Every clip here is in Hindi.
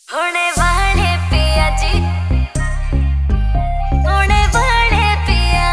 होने वाले पिया जी, होने वाले पिया।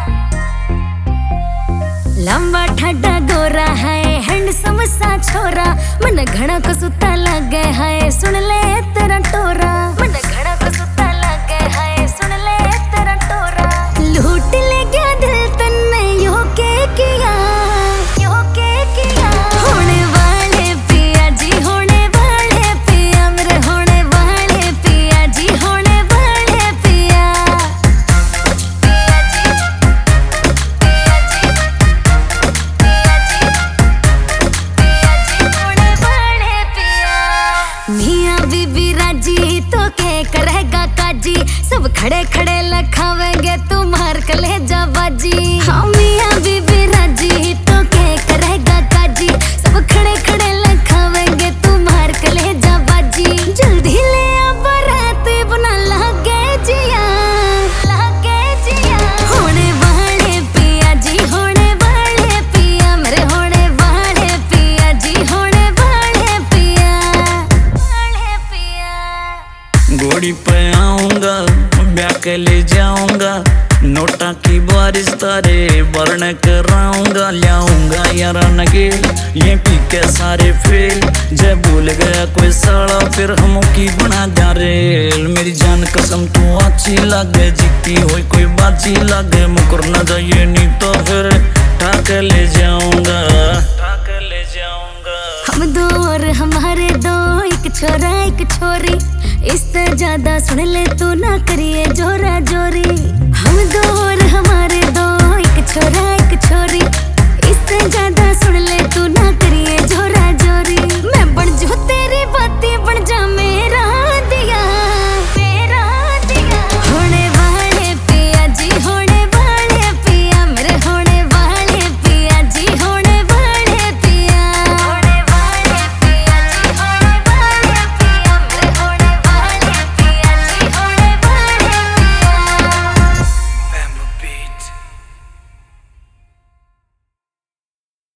लंबा ठड्डा गोरा है हैंडसम सा छोरा, मन घड़ा को सुता लगे है सुन ले तेरा टोरा। मन घड़ा को सुता लगे है सुन ले तेरा टोरा। लूट ले गया दिल तन्ने यो के किया, यो के किया। होने वाले पिया जी, होने वाले पिया मेरे, होने वाले पिया जी, होने वाले पिया। पिया जी, पिया जी, पिया जी, पिया जी, होने वाले पिया। मियां बीबी राजी तो के करेगा काजी, सब खड़े खड़े लखावेंगे तुम्हार कलेजा बाजी। हाँ मियां बीबी राजी तो के करेगा काजी, सब खड़े खड़े लखावेंगे तुम्हार कलेजा बाजी। जल्दी ले आ बारात बना लागे जिया, लागे जिया। होने वाले पिया जी, होने वाले पिया मेरे, होने वाले पिया जी, होने वाले पिया, वाले पिया। घोड़ी पे आऊंगा ब्याह के ले जाऊंगा, नोटा की बारिश तारे वर्ण कराऊंगा। लाऊंगा यारा नगेल ये पी के सारे फेल, जब भूल गया कोई साला फिर हम की बना जा रेल। मेरी जान कसम तू अच्छी लगे, जीती हुई कोई बाजी लगे, मुकर न जाइए नहीं तो फिर ठाक ले जाऊंगा, ठाक ले जाऊंगा। हम दो और हमारे दो, एक छोरा एक छोरी, इससे ज्यादा सुन ले तू ना करिए जोरा जोरी। हम दो और हमारे दो, एक छोरा एक छोरी, इससे ज्यादा सुन ले तू ना करिए जोरा